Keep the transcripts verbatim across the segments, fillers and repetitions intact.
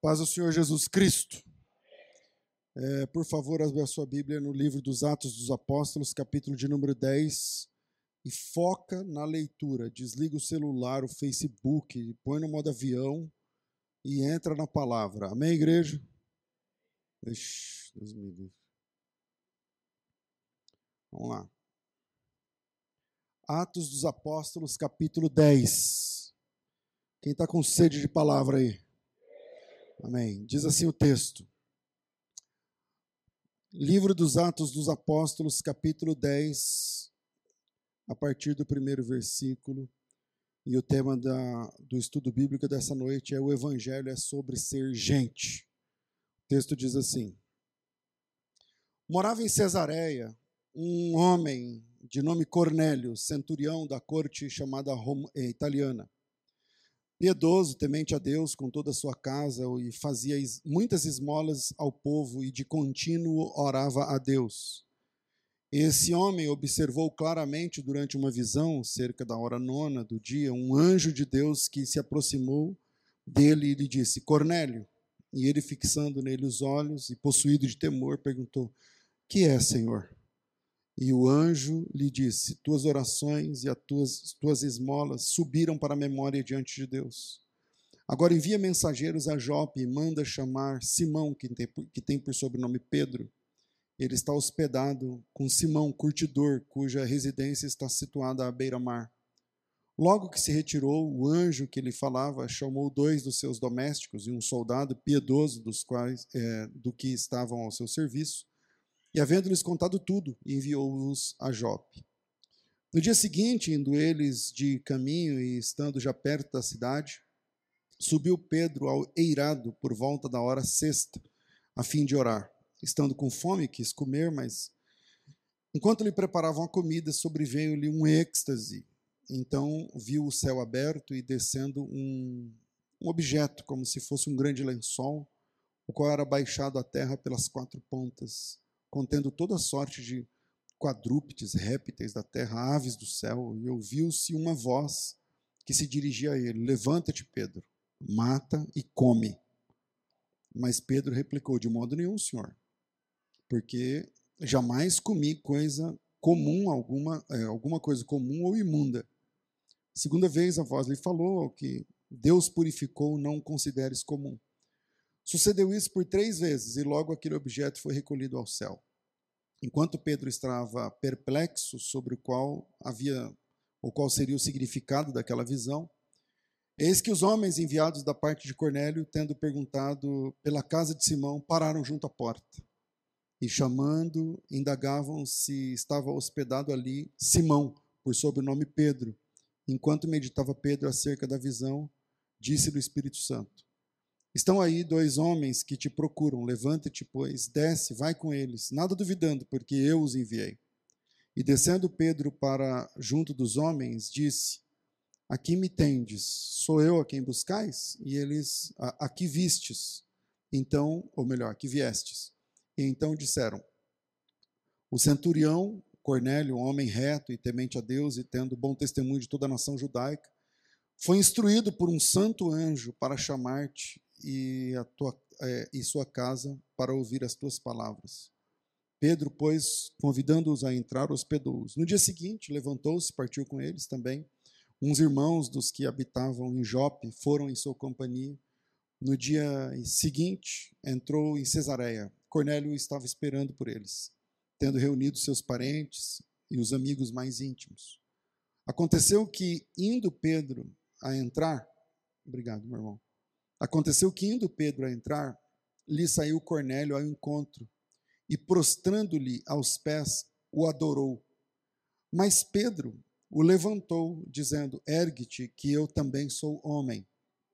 Paz ao Senhor Jesus Cristo. É, por favor, abra a sua Bíblia no livro dos Atos dos Apóstolos, capítulo de número dez, e foca na leitura. Desliga o celular, o Facebook, põe no modo avião e entra na palavra. Amém, igreja? Ixi, Deus me livre. Vamos lá. Atos dos Apóstolos, capítulo dez. Quem está com sede de palavra aí? Amém. Diz assim o texto. Livro dos Atos dos Apóstolos, capítulo dez, a partir do primeiro versículo. E o tema da, do estudo bíblico dessa noite é: o Evangelho é sobre ser gente. O texto diz assim: morava em Cesareia um homem de nome Cornélio, centurião da corte chamada Roma, eh, italiana. Piedoso, temente a Deus com toda a sua casa, e fazia muitas esmolas ao povo e de contínuo orava a Deus. Esse homem observou claramente durante uma visão, cerca da hora nona do dia, um anjo de Deus que se aproximou dele e lhe disse: Cornélio. E ele, fixando nele os olhos e possuído de temor, perguntou: que é, Senhor? E o anjo lhe disse: tuas orações e as tuas, tuas esmolas subiram para a memória diante de Deus. Agora envia mensageiros a Jope e manda chamar Simão, que tem, que tem por sobrenome Pedro. Ele está hospedado com Simão, curtidor, cuja residência está situada à beira-mar. Logo que se retirou, o anjo que lhe falava chamou dois dos seus domésticos e um soldado piedoso dos quais, é, do que estavam ao seu serviço, e havendo-lhes contado tudo, enviou-os a Jope. No dia seguinte, indo eles de caminho e estando já perto da cidade, subiu Pedro ao eirado por volta da hora sexta, a fim de orar. Estando com fome, quis comer, mas enquanto lhe preparavam a comida, sobreveio-lhe um êxtase. Então viu o céu aberto e descendo um, um objeto, como se fosse um grande lençol, o qual era baixado à terra pelas quatro pontas, contendo toda sorte de quadrúpedes, répteis da terra, aves do céu, e ouviu-se uma voz que se dirigia a ele: levanta-te, Pedro, mata e come. Mas Pedro replicou: de modo nenhum, Senhor, porque jamais comi coisa comum, alguma, é, alguma coisa comum ou imunda. Segunda vez a voz lhe falou: que Deus purificou, não consideres comum. Sucedeu isso por três vezes, e logo aquele objeto foi recolhido ao céu. Enquanto Pedro estava perplexo sobre o qual havia, ou qual seria o significado daquela visão, eis que os homens enviados da parte de Cornélio, tendo perguntado pela casa de Simão, pararam junto à porta. E chamando, indagavam se estava hospedado ali Simão, por sobrenome Pedro. Enquanto meditava Pedro acerca da visão, disse-lhe o Espírito Santo: estão aí dois homens que te procuram. Levanta-te, pois, desce, vai com eles, nada duvidando, porque eu os enviei. E descendo Pedro para junto dos homens, disse: aqui me tendes, sou eu a quem buscais? E eles: aqui vistes. Então, ou melhor, aqui viestes. E então disseram: o centurião Cornélio, um homem reto e temente a Deus e tendo bom testemunho de toda a nação judaica, foi instruído por um santo anjo para chamar-te e, a tua, é, e sua casa para ouvir as tuas palavras. Pedro, pois, convidando-os a entrar, hospedou-os. No dia seguinte, levantou-se e partiu com eles também. Uns irmãos dos que habitavam em Jope foram em sua companhia. No dia seguinte, entrou em Cesareia. Cornélio estava esperando por eles, tendo reunido seus parentes e os amigos mais íntimos. Aconteceu que, indo Pedro a entrar, obrigado, meu irmão. Aconteceu que, indo Pedro a entrar, lhe saiu Cornélio ao encontro e, prostrando-lhe aos pés, o adorou. Mas Pedro o levantou, dizendo: ergue-te, que eu também sou homem.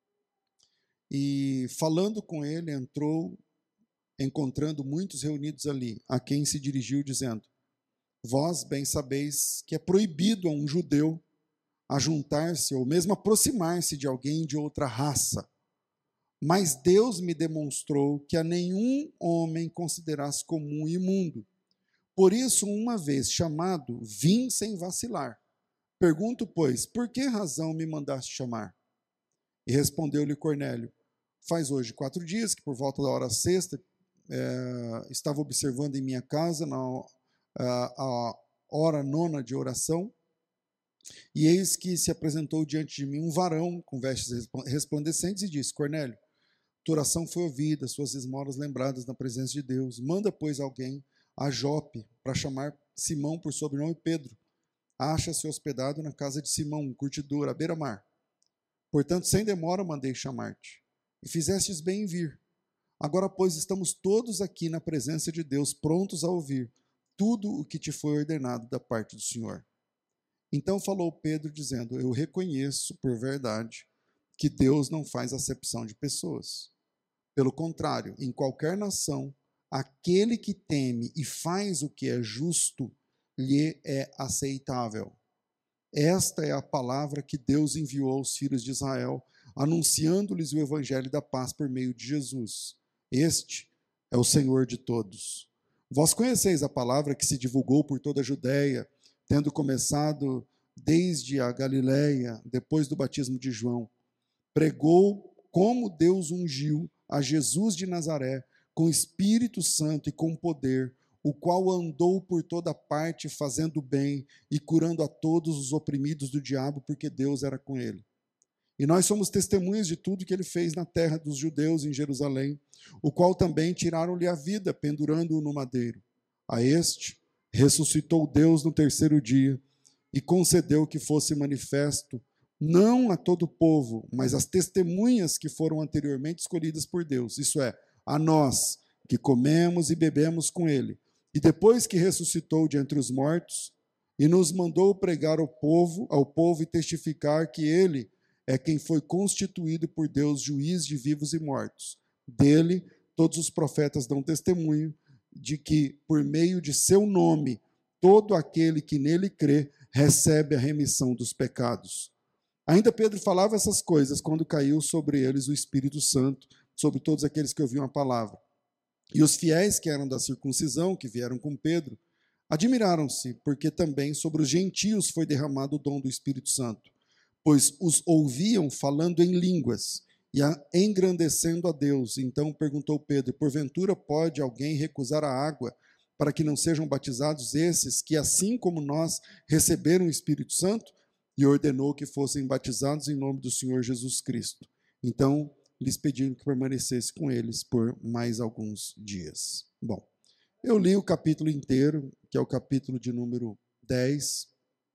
E, falando com ele, entrou, encontrando muitos reunidos ali, a quem se dirigiu, dizendo: vós bem sabeis que é proibido a um judeu ajuntar-se ou mesmo aproximar-se de alguém de outra raça. Mas Deus me demonstrou que a nenhum homem considerasse comum e imundo. Por isso, uma vez chamado, vim sem vacilar. Pergunto, pois, por que razão me mandaste chamar? E respondeu-lhe Cornélio: faz hoje quatro dias que, por volta da hora sexta, é, estava observando em minha casa na, a, a hora nona de oração, e eis que se apresentou diante de mim um varão com vestes resplandecentes e disse: Cornélio, tua oração foi ouvida, suas esmolas lembradas na presença de Deus. Manda, pois, alguém a Jope para chamar Simão por sobrenome Pedro. Acha-se hospedado na casa de Simão, um curtidor, à beira-mar. Portanto, sem demora mandei chamar-te. E fizestes bem em vir. Agora, pois, estamos todos aqui na presença de Deus, prontos a ouvir tudo o que te foi ordenado da parte do Senhor. Então falou Pedro, dizendo: eu reconheço por verdade que Deus não faz acepção de pessoas. Pelo contrário, em qualquer nação, aquele que teme e faz o que é justo, lhe é aceitável. Esta é a palavra que Deus enviou aos filhos de Israel, anunciando-lhes o evangelho da paz por meio de Jesus. Este é o Senhor de todos. Vós conheceis a palavra que se divulgou por toda a Judéia, tendo começado desde a Galiléia, depois do batismo de João. Pregou como Deus ungiu a Jesus de Nazaré, com Espírito Santo e com poder, o qual andou por toda parte fazendo bem e curando a todos os oprimidos do diabo, porque Deus era com ele. E nós somos testemunhas de tudo que ele fez na terra dos judeus em Jerusalém, o qual também tiraram-lhe a vida, pendurando-o no madeiro. A este ressuscitou Deus no terceiro dia e concedeu que fosse manifesto, não a todo o povo, mas às testemunhas que foram anteriormente escolhidas por Deus, isso é, a nós, que comemos e bebemos com ele. E depois que ressuscitou de entre os mortos, e nos mandou pregar ao povo, ao povo e testificar que ele é quem foi constituído por Deus juiz de vivos e mortos. Dele, todos os profetas dão testemunho de que, por meio de seu nome, todo aquele que nele crê recebe a remissão dos pecados. Ainda Pedro falava essas coisas quando caiu sobre eles o Espírito Santo, sobre todos aqueles que ouviam a palavra. E os fiéis que eram da circuncisão, que vieram com Pedro, admiraram-se, porque também sobre os gentios foi derramado o dom do Espírito Santo, pois os ouviam falando em línguas e engrandecendo a Deus. Então perguntou Pedro: porventura pode alguém recusar a água para que não sejam batizados esses que, assim como nós, receberam o Espírito Santo? E ordenou que fossem batizados em nome do Senhor Jesus Cristo. Então lhes pediram que permanecesse com eles por mais alguns dias. Bom, eu li o capítulo inteiro, que é o capítulo de número dez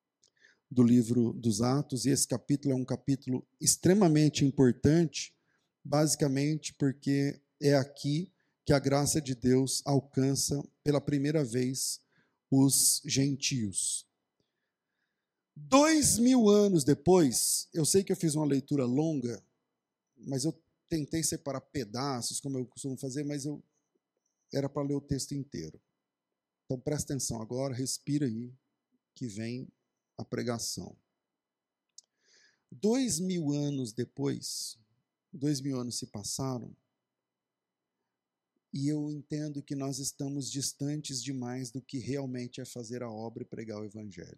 do livro dos Atos, e esse capítulo é um capítulo extremamente importante, basicamente porque é aqui que a graça de Deus alcança pela primeira vez os gentios. Dois mil anos depois, eu sei que eu fiz uma leitura longa, mas eu tentei separar pedaços, como eu costumo fazer, mas eu era para ler o texto inteiro. Então presta atenção agora, respira aí, que vem a pregação. Dois mil anos depois, dois mil anos se passaram, e eu entendo que nós estamos distantes demais do que realmente é fazer a obra e pregar o Evangelho.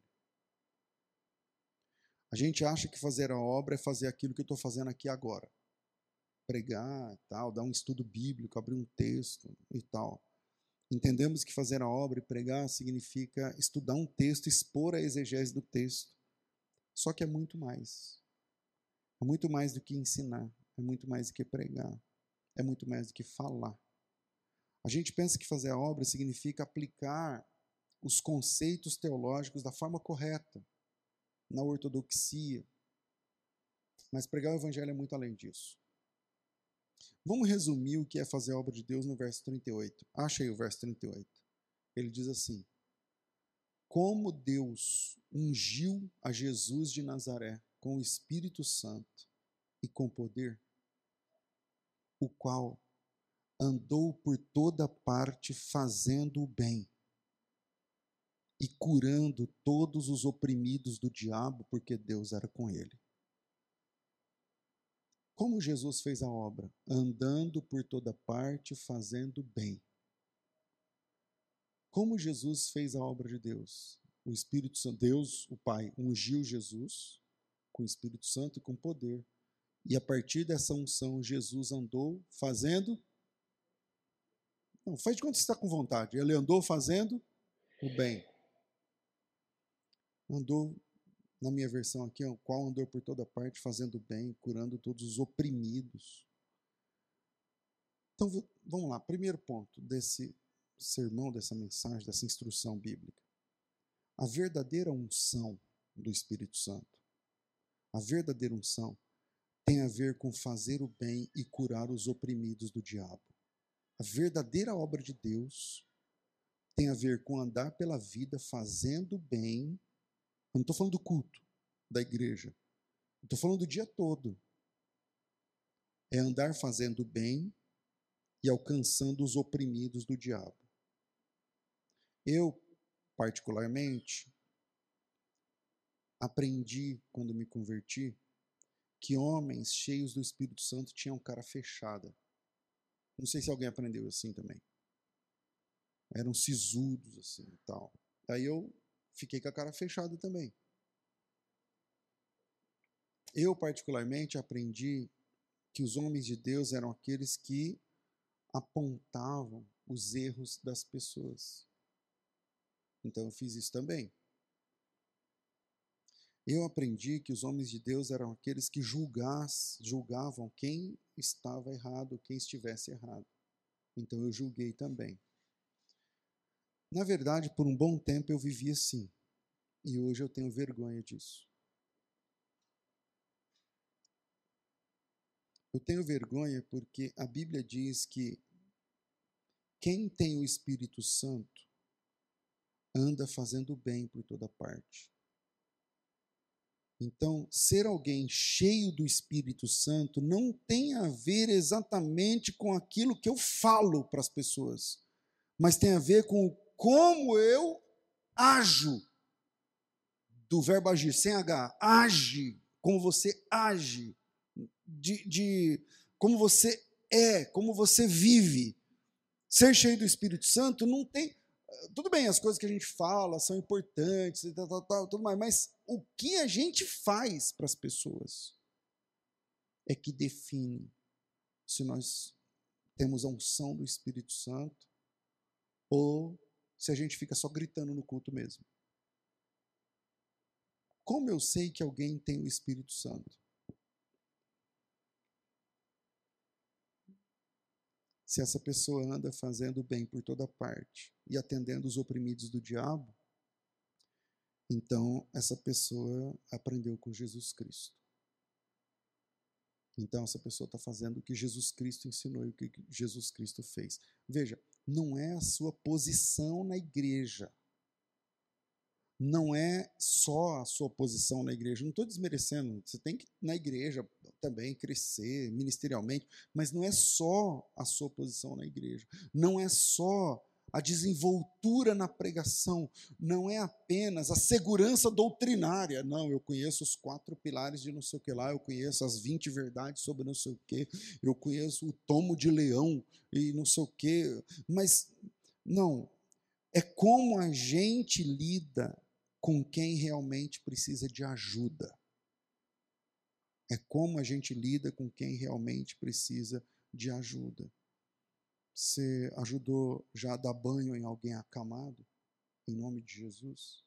A gente acha que fazer a obra é fazer aquilo que eu estou fazendo aqui agora. Pregar, tal, dar um estudo bíblico, abrir um texto e tal. Entendemos que fazer a obra e pregar significa estudar um texto, expor a exegese do texto. Só que é muito mais. É muito mais do que ensinar, é muito mais do que pregar, é muito mais do que falar. A gente pensa que fazer a obra significa aplicar os conceitos teológicos da forma correta, na ortodoxia. Mas pregar o Evangelho é muito além disso. Vamos resumir o que é fazer a obra de Deus no verso trinta e oito. Acha aí o verso trinta e oito. Ele diz assim: como Deus ungiu a Jesus de Nazaré com o Espírito Santo e com poder, o qual andou por toda parte fazendo o bem e curando todos os oprimidos do diabo, porque Deus era com ele. Como Jesus fez a obra? Andando por toda parte, fazendo bem. Como Jesus fez a obra de Deus? O Espírito Santo, Deus, o Pai, ungiu Jesus com o Espírito Santo e com poder, E a partir dessa unção, Jesus andou fazendo... Não, faz de conta que você está com vontade. Ele andou fazendo o bem. Andou, na minha versão aqui, o qual andou por toda parte fazendo o bem, curando todos os oprimidos. Então, vamos lá. Primeiro ponto desse sermão, dessa mensagem, dessa instrução bíblica. A verdadeira unção do Espírito Santo, a verdadeira unção, tem a ver com fazer o bem e curar os oprimidos do diabo. A verdadeira obra de Deus tem a ver com andar pela vida fazendo bem. Eu não estou falando do culto da igreja. Estou falando do dia todo. É andar fazendo bem e alcançando os oprimidos do diabo. Eu, particularmente, aprendi, quando me converti, que homens cheios do Espírito Santo tinham cara fechada. Não sei se alguém aprendeu assim também. Eram sisudos assim e tal. Aí eu fiquei com a cara fechada também. Eu, particularmente, aprendi que os homens de Deus eram aqueles que apontavam os erros das pessoas. Então eu fiz isso também. Eu aprendi que os homens de Deus eram aqueles que julgas, julgavam quem estava errado, quem estivesse errado. Então eu julguei também. Na verdade, por um bom tempo eu vivi assim. E hoje eu tenho vergonha disso. Eu tenho vergonha porque a Bíblia diz que quem tem o Espírito Santo anda fazendo bem por toda parte. Então, ser alguém cheio do Espírito Santo não tem a ver exatamente com aquilo que eu falo para as pessoas, mas tem a ver com como eu ajo, do verbo agir, sem H, age, como você age, de, de como você é, como você vive. Ser cheio do Espírito Santo não tem... Tudo bem, as coisas que a gente fala são importantes, tal, tal, tal, tudo mais, mas o que a gente faz para as pessoas é que define se nós temos a unção do Espírito Santo ou se a gente fica só gritando no culto mesmo. Como eu sei que alguém tem o Espírito Santo? Se essa pessoa anda fazendo bem por toda parte e atendendo os oprimidos do diabo, então essa pessoa aprendeu com Jesus Cristo. Então essa pessoa está fazendo o que Jesus Cristo ensinou e o que Jesus Cristo fez. Veja, não é a sua posição na igreja. Não é só a sua posição na igreja. Não estou desmerecendo. Você tem que ir na igreja também crescer ministerialmente, mas não é só a sua posição na igreja. Não é só a desenvoltura na pregação. Não é apenas a segurança doutrinária. Não, eu conheço os quatro pilares de não sei o que lá, eu conheço as vinte verdades sobre não sei o que, eu conheço o tomo de leão e não sei o que. Mas, não, é como a gente lida com quem realmente precisa de ajuda. É como a gente lida com quem realmente precisa de ajuda. Você ajudou já a dar banho em alguém acamado? Em nome de Jesus?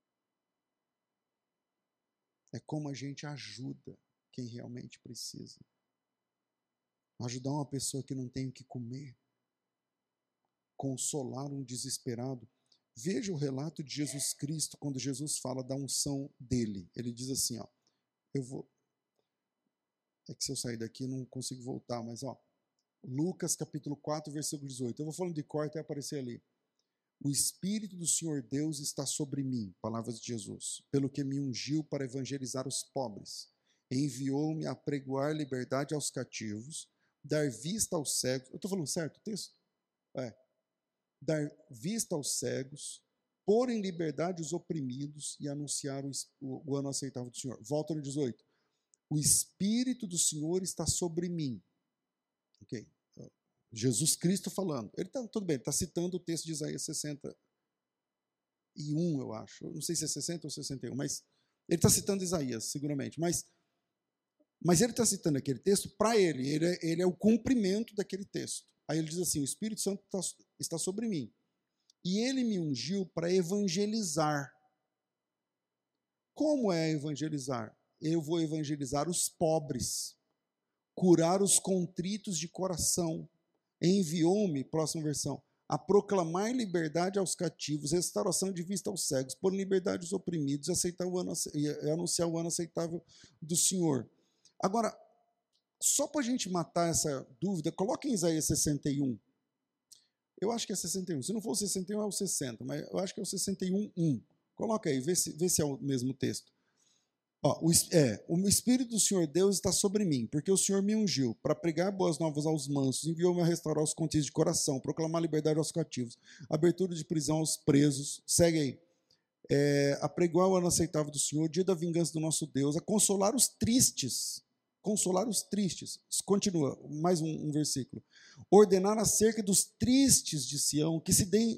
É como a gente ajuda quem realmente precisa. Ajudar uma pessoa que não tem o que comer. Consolar um desesperado. Veja o relato de Jesus Cristo quando Jesus fala da unção dele. Ele diz assim, ó, eu vou... É que se eu sair daqui não consigo voltar, mas ó, Lucas capítulo quatro, versículo dezoito. Eu vou falando de cor até aparecer ali. O Espírito do Senhor Deus está sobre mim, palavras de Jesus, pelo que me ungiu para evangelizar os pobres. Enviou-me a pregoar liberdade aos cativos, dar vista aos cegos. Eu estou falando certo o texto? É. Dar vista aos cegos, pôr em liberdade os oprimidos e anunciar o, o, o ano aceitável do Senhor. Volta no dezoito. O Espírito do Senhor está sobre mim. Ok. Jesus Cristo falando. Ele está, tudo bem, ele está citando o texto de Isaías sessenta e um, eu acho. Eu não sei se é sessenta ou sessenta e um, mas ele está citando Isaías, seguramente. Mas Mas ele está citando aquele texto para ele, ele é, ele é o cumprimento daquele texto. Aí ele diz assim, o Espírito Santo tá, está sobre mim, e ele me ungiu para evangelizar. Como é evangelizar? Eu vou evangelizar os pobres, curar os contritos de coração. Enviou-me, próxima versão, a proclamar liberdade aos cativos, restauração de vista aos cegos, pôr em liberdade os oprimidos e, aceitar o ano, e anunciar o ano aceitável do Senhor. Agora, só para a gente matar essa dúvida, coloque em Isaías sessenta e um. Eu acho que é sessenta e um. Se não for o sessenta e um, é o sessenta, mas eu acho que é o sessenta e um, um. Coloca aí, vê se, vê se é o mesmo texto. Ó, o, é, o Espírito do Senhor Deus está sobre mim, porque o Senhor me ungiu para pregar boas novas aos mansos, enviou-me a restaurar os contidos de coração, proclamar liberdade aos cativos, abertura de prisão aos presos. Segue aí. É, a pregoar o ano aceitável do Senhor, dia da vingança do nosso Deus, a consolar os tristes. Consolar os tristes. Continua, mais um, um versículo. Ordenar acerca dos tristes de Sião, que se deem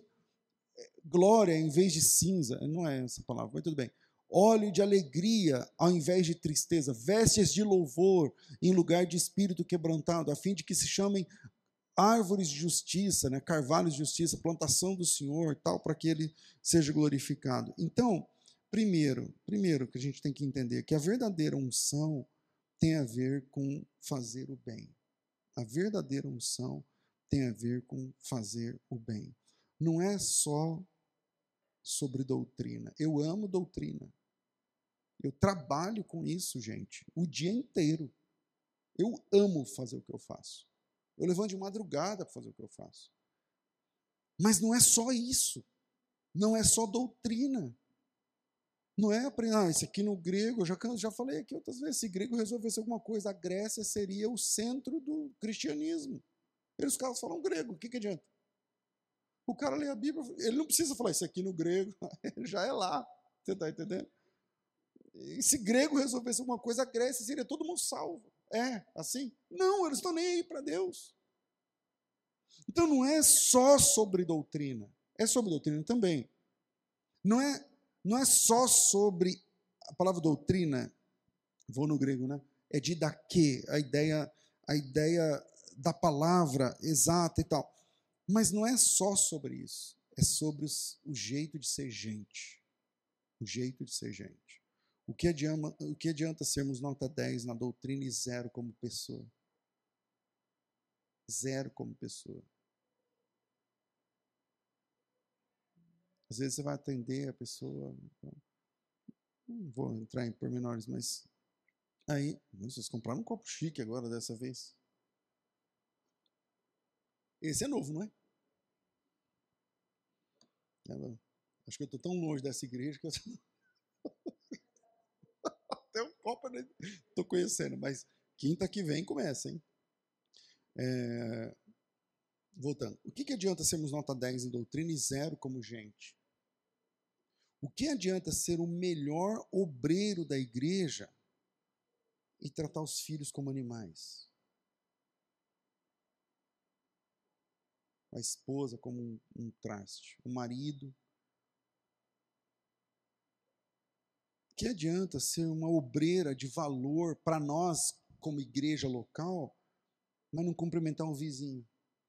glória em vez de cinza. Não é essa palavra, mas tudo bem. Óleo de alegria ao invés de tristeza, vestes de louvor em lugar de espírito quebrantado, a fim de que se chamem árvores de justiça, né, carvalhos de justiça, plantação do Senhor, tal, para que ele seja glorificado. Então, primeiro, primeiro que a gente tem que entender que a verdadeira unção tem a ver com fazer o bem. A verdadeira unção tem a ver com fazer o bem. Não é só sobre doutrina. Eu amo doutrina. Eu trabalho com isso, gente, o dia inteiro. Eu amo fazer o que eu faço. Eu levanto de madrugada para fazer o que eu faço. Mas não é só isso. Não é só doutrina. Não é aprender, ah, isso aqui no grego, eu já, já falei aqui outras vezes, se grego resolvesse alguma coisa, a Grécia seria o centro do cristianismo. Eles, os caras falam grego, o que, que adianta? O cara lê a Bíblia, ele não precisa falar isso aqui no grego, ele já é lá. Você está entendendo? E se grego resolvesse alguma coisa, a Grécia seria todo mundo salvo. É assim? Não, eles estão nem aí para Deus. Então não é só sobre doutrina, é sobre doutrina também. Não é, não é só sobre a palavra doutrina, vou no grego, né? É didaquê, a ideia, a ideia da palavra exata e tal. Mas não é só sobre isso, é sobre os, o jeito de ser gente. O jeito de ser gente. O que adianta, o que adianta sermos nota dez na doutrina e zero como pessoa? Zero como pessoa. Às vezes você vai atender a pessoa, não vou entrar em pormenores, mas aí, vocês compraram um copo chique agora dessa vez. Esse é novo, não é? Ela, acho que eu estou tão longe dessa igreja que eu até um copo eu estou conhecendo, mas quinta que vem começa, hein? É... Voltando. O que, que adianta sermos nota dez em doutrina e zero como gente? O que adianta ser o melhor obreiro da igreja e tratar os filhos como animais? A esposa como um, um traste, o marido. O que adianta ser uma obreira de valor para nós, como igreja local, mas não cumprimentar um vizinho?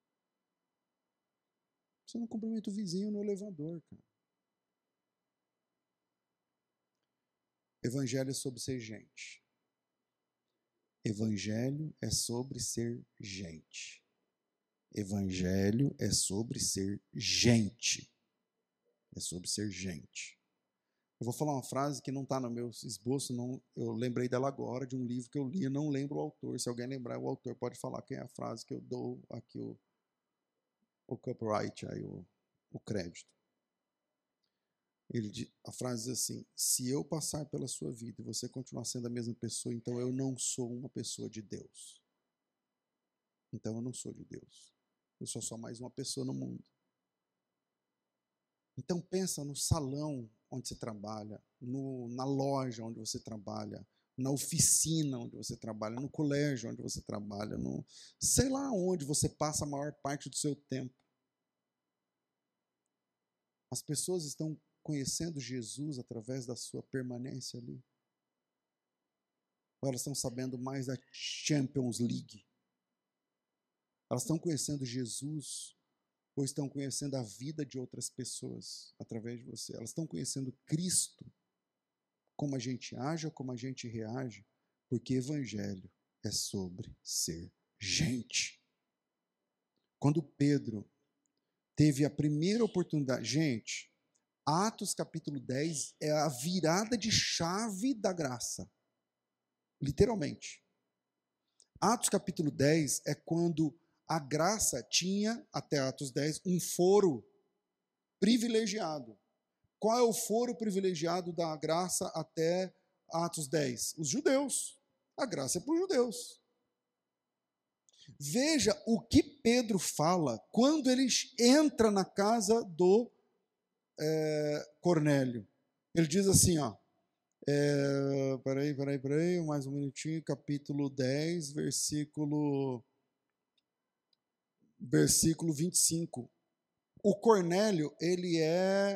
Você não cumprimenta o vizinho no elevador, cara. Evangelho é sobre ser gente. Evangelho é sobre ser gente. Evangelho é sobre ser gente. É sobre ser gente. Eu vou falar uma frase que não está no meu esboço, não, eu lembrei dela agora, de um livro que eu li, eu não lembro o autor. Se alguém lembrar o autor, pode falar quem é a frase que eu dou aqui o, o copyright, aí, o, o crédito. Ele, a frase diz assim: se eu passar pela sua vida e você continuar sendo a mesma pessoa, então eu não sou uma pessoa de Deus. Então eu não sou de Deus. Eu sou só mais uma pessoa no mundo. Então pensa no salão onde você trabalha, no, na loja onde você trabalha, na oficina onde você trabalha, no colégio onde você trabalha, no sei lá onde você passa a maior parte do seu tempo. As pessoas estão conhecendo Jesus através da sua permanência ali. Ou elas estão sabendo mais da Champions League? Elas estão conhecendo Jesus ou estão conhecendo a vida de outras pessoas através de você? Elas estão conhecendo Cristo, como a gente age ou como a gente reage? Porque evangelho é sobre ser gente. Quando Pedro teve a primeira oportunidade, gente, Atos capítulo dez é a virada de chave da graça, literalmente. Atos capítulo dez é quando a graça tinha, até Atos dez, um foro privilegiado. Qual é o foro privilegiado da graça até Atos dez? Os judeus. A graça é para os judeus. Veja o que Pedro fala quando ele entra na casa do é, Cornélio. Ele diz assim, ó, é, peraí, peraí, peraí, mais um minutinho, capítulo dez, versículo, versículo vinte e cinco. O Cornélio, ele é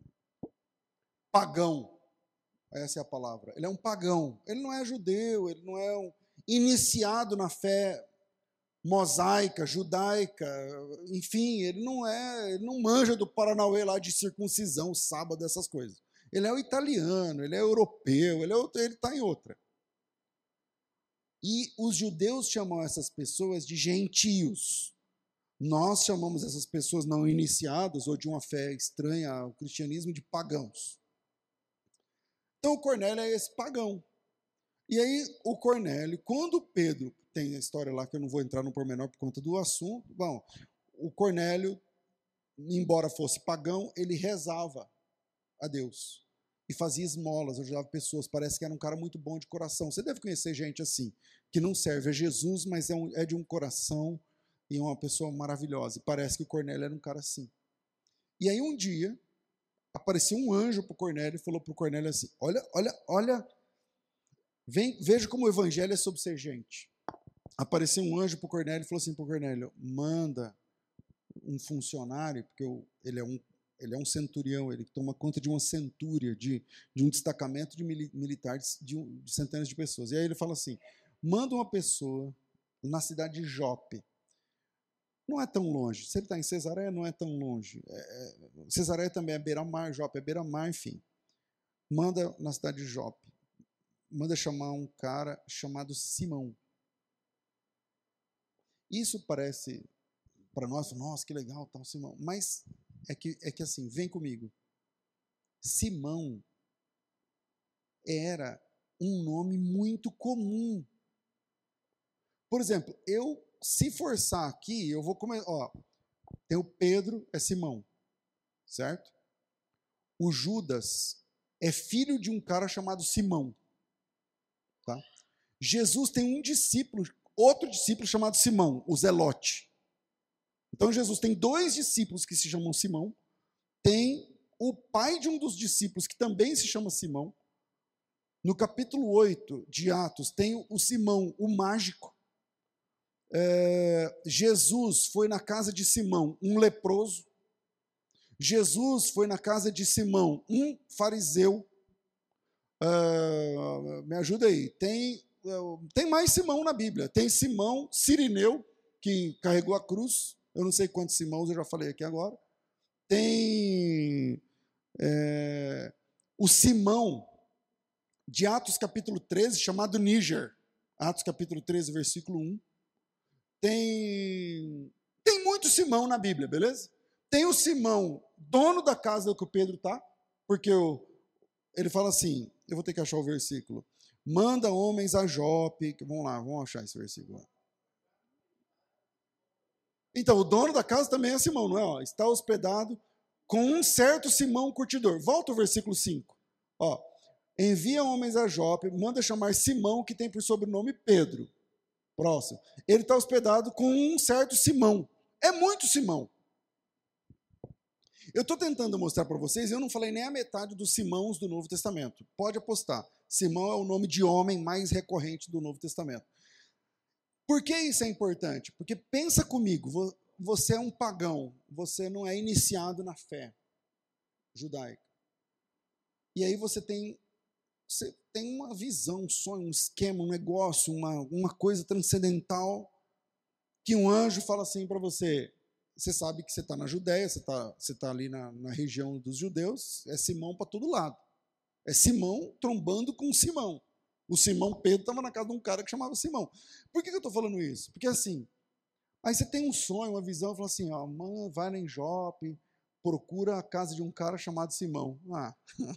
pagão, essa é a palavra, ele é um pagão, ele não é judeu, ele não é um iniciado na fé mosaica, judaica, enfim, ele não é, ele não manja do Paranauê lá de circuncisão, sábado, essas coisas. Ele é o italiano, ele é europeu, ele é, ele está em outra. E os judeus chamam essas pessoas de gentios. Nós chamamos essas pessoas não iniciadas ou de uma fé estranha ao cristianismo de pagãos. Então o Cornélio é esse pagão. E aí o Cornélio, quando Pedro, tem a história lá que eu não vou entrar no pormenor por conta do assunto, bom, o Cornélio, embora fosse pagão, ele rezava a Deus e fazia esmolas, ajudava pessoas, parece que era um cara muito bom de coração. Você deve conhecer gente assim, que não serve a Jesus, mas é, um, é de um coração e uma pessoa maravilhosa. E parece que o Cornélio era um cara assim. E aí um dia, apareceu um anjo para o Cornélio e falou para o Cornélio assim, olha, olha, olha, vem, veja como o evangelho é sobre ser gente. Apareceu um anjo para o Cornélio e falou assim para o Cornélio, manda um funcionário, porque eu, ele, é um, ele é um centurião, ele toma conta de uma centúria, de, de um destacamento de mili, militares de, um, de centenas de pessoas. E aí ele fala assim, manda uma pessoa na cidade de Jope. Não é tão longe. Se ele está em Cesareia, não é tão longe. É, é, Cesareia também é beira-mar, Jope é beira-mar, enfim. Manda na cidade de Jope. Manda chamar um cara chamado Simão. Isso parece, para nós, nossa, que legal, tal, Simão. Mas é que, é que assim, vem comigo. Simão era um nome muito comum. Por exemplo, eu, se forçar aqui, eu vou começar, ó, tem o Pedro, é Simão, certo? O Judas é filho de um cara chamado Simão, tá? Jesus tem um discípulo, outro discípulo chamado Simão, o Zelote. Então Jesus tem dois discípulos que se chamam Simão, tem o pai de um dos discípulos que também se chama Simão. No capítulo oito de Atos tem o Simão, o mágico. É, Jesus foi na casa de Simão, um leproso. Jesus foi na casa de Simão, um fariseu. É, me ajuda aí, tem... Tem mais Simão na Bíblia. Tem Simão Cirineu, que carregou a cruz. Eu não sei quantos Simãos, eu já falei aqui agora. Tem é, o Simão de Atos capítulo treze, chamado Níger. Atos capítulo treze, versículo um. Tem, tem muito Simão na Bíblia, beleza? Tem o Simão, dono da casa que o Pedro está, porque o, ele fala assim, eu vou ter que achar o versículo. Manda homens a Jope. Vamos lá, vamos achar esse versículo. Então, o dono da casa também é Simão, não é? Ó, está hospedado com um certo Simão curtidor. Volta ao versículo cinco. Ó, envia homens a Jope, manda chamar Simão, que tem por sobrenome Pedro. Próximo. Ele está hospedado com um certo Simão. É muito Simão. Eu estou tentando mostrar para vocês, eu não falei nem a metade dos Simãos do Novo Testamento. Pode apostar. Simão é o nome de homem mais recorrente do Novo Testamento. Por que isso é importante? Porque pensa comigo, você é um pagão, você não é iniciado na fé judaica. E aí você tem você tem uma visão, um sonho, um esquema, um negócio, uma, uma coisa transcendental, que um anjo fala assim para você, você sabe que você está na Judéia, você está você tá ali na, na região dos judeus, é Simão para todo lado. É Simão trombando com Simão. O Simão Pedro estava na casa de um cara que chamava Simão. Por que, que eu estou falando isso? Porque assim, aí você tem um sonho, uma visão, fala assim, ó, mãe, vai lá em Jope, procura a casa de um cara chamado Simão. Ah.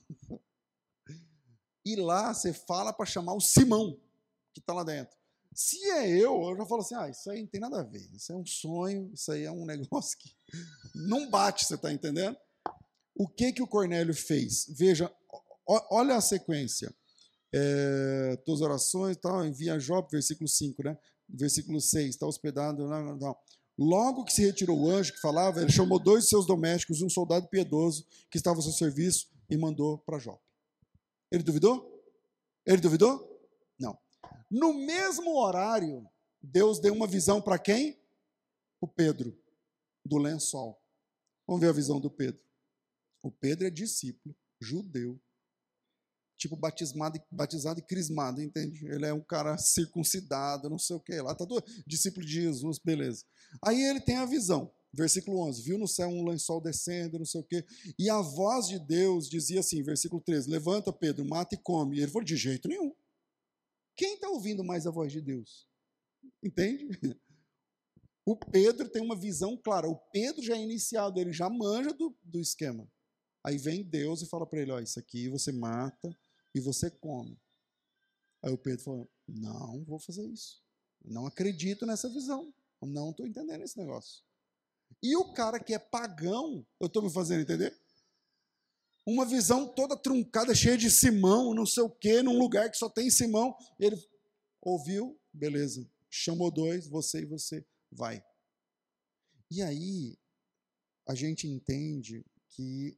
E lá você fala para chamar o Simão, que está lá dentro. Se é eu, eu já falo assim, ah, isso aí não tem nada a ver. Isso é um sonho, isso aí é um negócio que não bate, você está entendendo? O que, que o Cornélio fez? Veja, olha a sequência. É, tuas orações, tal, envia a Jope, versículo cinco, né? Versículo seis, está hospedado. Não, não, não. Logo que se retirou o anjo que falava, ele chamou dois de seus domésticos e um soldado piedoso que estava ao seu serviço e mandou para Jope. Ele duvidou? Ele duvidou? Não. No mesmo horário, Deus deu uma visão para quem? O Pedro, do lençol. Vamos ver a visão do Pedro. O Pedro é discípulo, judeu, tipo batismado, batizado e crismado, entende? Ele é um cara circuncidado, não sei o que lá, tá todo discípulo de Jesus, beleza. Aí ele tem a visão, versículo onze, viu no céu um lençol descendo, não sei o que, e a voz de Deus dizia assim, versículo treze, levanta Pedro, mata e come. E ele falou, de jeito nenhum. Quem está ouvindo mais a voz de Deus? Entende? O Pedro tem uma visão clara, o Pedro já é iniciado, ele já manja do, do esquema. Aí vem Deus e fala para ele, ó, isso aqui você mata e você come. Aí o Pedro falou, não vou fazer isso. Não acredito nessa visão. Não estou entendendo esse negócio. E o cara que é pagão, eu estou me fazendo entender? Uma visão toda truncada, cheia de Simão, não sei o quê, num lugar que só tem Simão. Ele ouviu, beleza. Chamou dois, você e você, vai. E aí, a gente entende que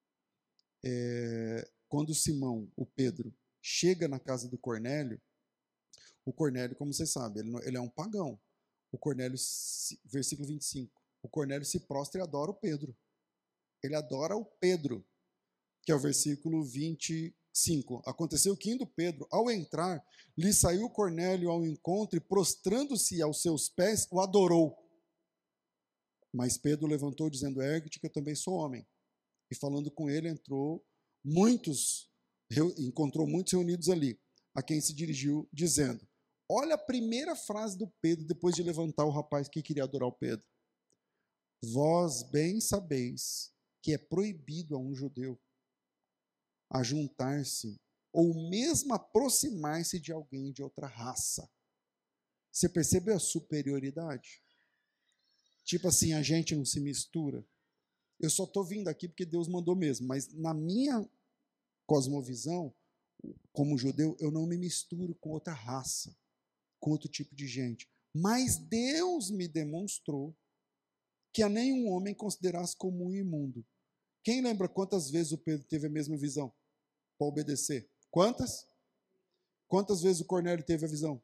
É, quando Simão, o Pedro, chega na casa do Cornélio, o Cornélio, como você sabe, ele, ele é um pagão. O Cornélio, versículo vinte e cinco, o Cornélio se prostra e adora o Pedro. Ele adora o Pedro, que é o versículo vinte e cinco. Aconteceu que indo Pedro, ao entrar, lhe saiu Cornélio ao encontro e prostrando-se aos seus pés, o adorou. Mas Pedro levantou dizendo, ergue-te que eu também sou homem. E falando com ele, entrou muitos, encontrou muitos reunidos ali, a quem se dirigiu, dizendo, olha a primeira frase do Pedro, depois de levantar o rapaz que queria adorar o Pedro. Vós bem sabeis que é proibido a um judeu ajuntar-se, ou mesmo aproximar-se de alguém de outra raça. Você percebeu a superioridade? Tipo assim, a gente não se mistura. Eu só estou vindo aqui porque Deus mandou mesmo, mas na minha cosmovisão, como judeu, eu não me misturo com outra raça, com outro tipo de gente. Mas Deus me demonstrou que a nenhum homem considerasse como um imundo. Quem lembra quantas vezes o Pedro teve a mesma visão para obedecer? Quantas? Quantas vezes o Cornélio teve a visão?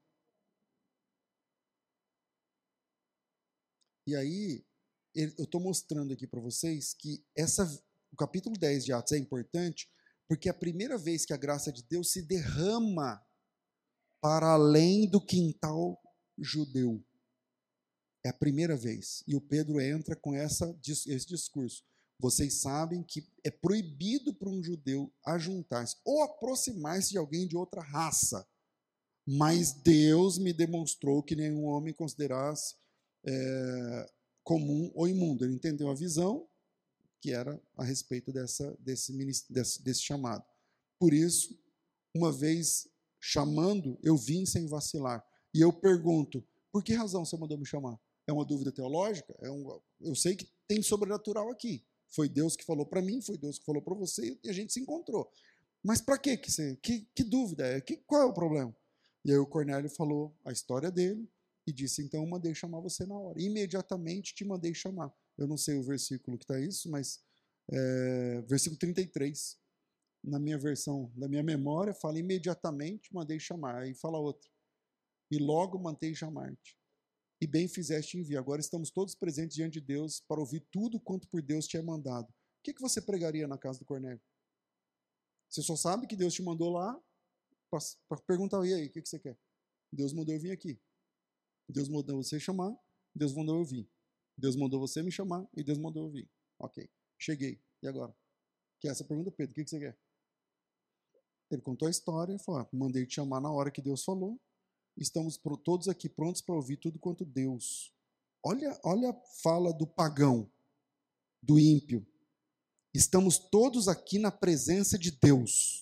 E aí, eu estou mostrando aqui para vocês que essa, o capítulo dez de Atos é importante porque é a primeira vez que a graça de Deus se derrama para além do quintal judeu. É a primeira vez. E o Pedro entra com essa, esse discurso. Vocês sabem que é proibido para um judeu ajuntar-se ou aproximar-se de alguém de outra raça. Mas Deus me demonstrou que nenhum homem considerasse é, comum ou imundo. Ele entendeu a visão que era a respeito dessa, desse, desse, desse chamado. Por isso, uma vez chamando, eu vim sem vacilar. E eu pergunto, por que razão você mandou me chamar? É uma dúvida teológica? É um, eu sei que tem sobrenatural aqui. Foi Deus que falou para mim, foi Deus que falou para você e a gente se encontrou. Mas para que que você? Que, que dúvida é? Que, qual é o problema? E aí o Cornélio falou a história dele e disse, então eu mandei chamar você na hora. Imediatamente te mandei chamar. Eu não sei o versículo que está isso, mas é, versículo trinta e três, na minha versão, na minha memória, fala imediatamente mandei chamar. Aí fala outra. E logo mandei chamar-te. E bem fizeste enviar. Agora estamos todos presentes diante de Deus para ouvir tudo quanto por Deus te é mandado. O que, que você pregaria na casa do Cornélio? Você só sabe que Deus te mandou lá para perguntar, e aí, o que, que você quer? Deus mandou eu vir aqui. Deus mandou você chamar, Deus mandou eu vir. Deus mandou você me chamar e Deus mandou eu vir. Ok, cheguei. E agora? Que é essa pergunta, Pedro, o que, que você quer? Ele contou a história e falou, ah, mandei te chamar na hora que Deus falou. Estamos todos aqui prontos para ouvir tudo quanto Deus. Olha, olha a fala do pagão, do ímpio. Estamos todos aqui na presença de Deus.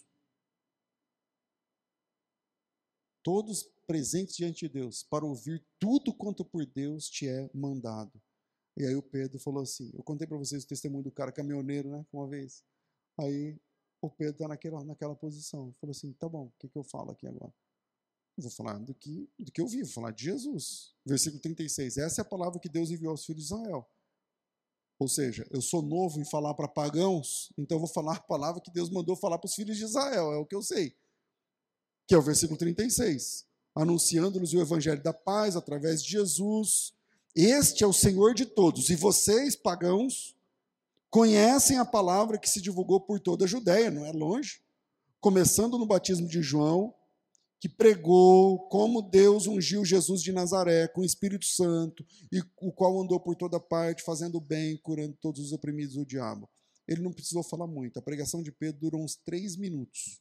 Todos presentes diante de Deus, para ouvir tudo quanto por Deus te é mandado. E aí o Pedro falou assim, eu contei para vocês o testemunho do cara caminhoneiro, né, uma vez. Aí o Pedro está naquela, naquela posição. Falou assim, tá bom, o que, que eu falo aqui agora? Eu vou falar do que, do que eu vi, vou falar de Jesus. Versículo trinta e seis, essa é a palavra que Deus enviou aos filhos de Israel. Ou seja, eu sou novo em falar para pagãos, então eu vou falar a palavra que Deus mandou falar para os filhos de Israel, é o que eu sei. Que é o versículo trinta e seis. Anunciando-lhes o evangelho da paz através de Jesus. Este é o Senhor de todos. E vocês, pagãos, conhecem a palavra que se divulgou por toda a Judéia, não é longe. Começando no batismo de João, que pregou como Deus ungiu Jesus de Nazaré com o Espírito Santo, e o qual andou por toda parte, fazendo bem, curando todos os oprimidos do diabo. Ele não precisou falar muito. A pregação de Pedro durou uns três minutos.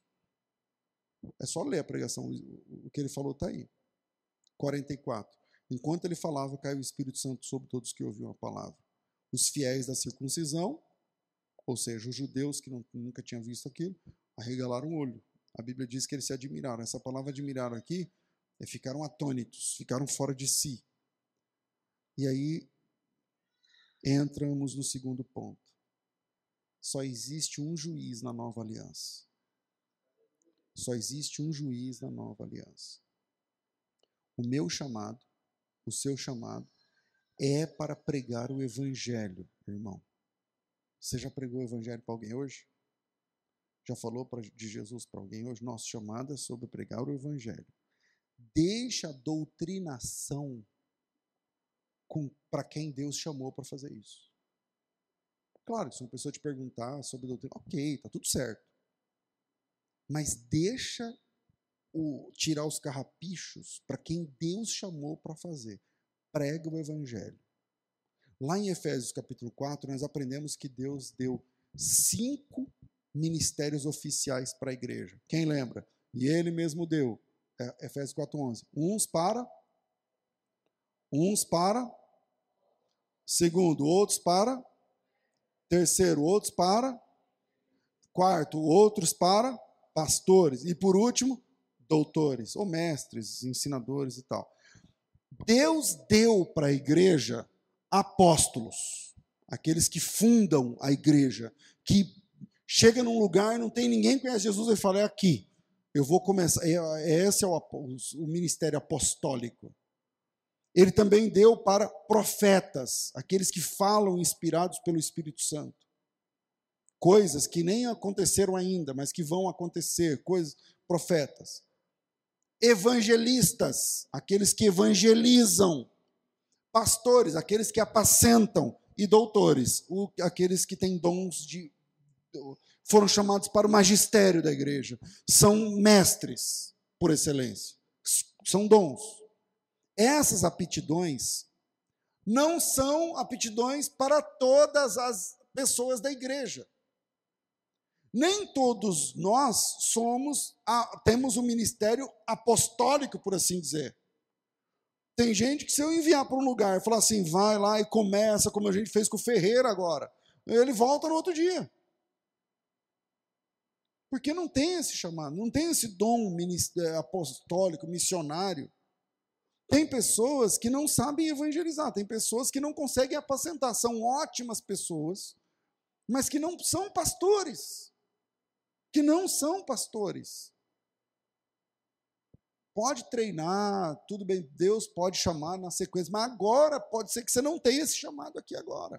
É só ler a pregação, o que ele falou está aí. quarenta e quatro. Enquanto ele falava, caiu o Espírito Santo sobre todos que ouviam a palavra. Os fiéis da circuncisão, ou seja, os judeus que não, nunca tinham visto aquilo, arregalaram o olho. A Bíblia diz que eles se admiraram. Essa palavra admiraram aqui é ficaram atônitos, ficaram fora de si. E aí entramos no segundo ponto. Só existe um juiz na nova aliança. Só existe um juiz na nova aliança. O meu chamado, o seu chamado, é para pregar o evangelho, irmão. Você já pregou o evangelho para alguém hoje? Já falou pra, de Jesus para alguém hoje? Nossa chamada é sobre pregar o evangelho. Deixa a doutrinação para quem Deus chamou para fazer isso. Claro, se uma pessoa te perguntar sobre doutrina, ok, tá tudo certo. Mas deixa o, tirar os carrapichos para quem Deus chamou para fazer. Prega o evangelho. Lá em Efésios capítulo quatro, nós aprendemos que Deus deu cinco ministérios oficiais para a igreja. Quem lembra? E ele mesmo deu. É, Efésios quatro, onze. Uns para... Uns para... Segundo, outros para... Terceiro, outros para... Quarto, outros para... Pastores. E por último, doutores, ou mestres, ensinadores e tal. Deus deu para a igreja apóstolos, aqueles que fundam a igreja, que chega num lugar e não tem ninguém que conhece Jesus e fala, é aqui, eu vou começar, esse é o, o ministério apostólico. Ele também deu para profetas, aqueles que falam inspirados pelo Espírito Santo. Coisas que nem aconteceram ainda, mas que vão acontecer, coisas, profetas. Evangelistas, aqueles que evangelizam. Pastores, aqueles que apacentam. E doutores, o, aqueles que têm dons de... foram chamados para o magistério da igreja. São mestres, por excelência. São dons. Essas aptidões não são aptidões para todas as pessoas da igreja. Nem todos nós somos, temos um ministério apostólico, por assim dizer. Tem gente que se eu enviar para um lugar e falar assim, vai lá e começa, como a gente fez com o Ferreira agora, ele volta no outro dia. Porque não tem esse chamado, não tem esse dom apostólico, missionário. Tem pessoas que não sabem evangelizar, tem pessoas que não conseguem apacentar, são ótimas pessoas, mas que não são pastores. Que não são pastores. Pode treinar, tudo bem, Deus pode chamar na sequência, mas agora pode ser que você não tenha esse chamado aqui agora.